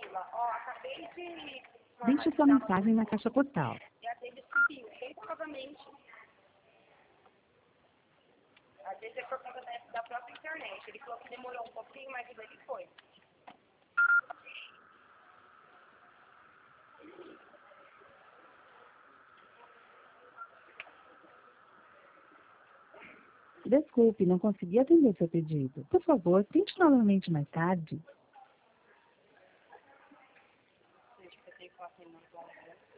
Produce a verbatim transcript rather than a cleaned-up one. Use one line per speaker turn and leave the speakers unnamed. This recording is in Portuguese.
Camila, ó, acabei de
Deixe sua mensagem na caixa postal.
e a dele subiu, bem provavelmente. Às vezes é por conta da, da própria internet. Ele falou que demorou um pouquinho, mas ele foi.
Desculpe, não consegui atender seu pedido. Por favor, tente novamente mais tarde.
Gente, eu tenho que falar com ele, não.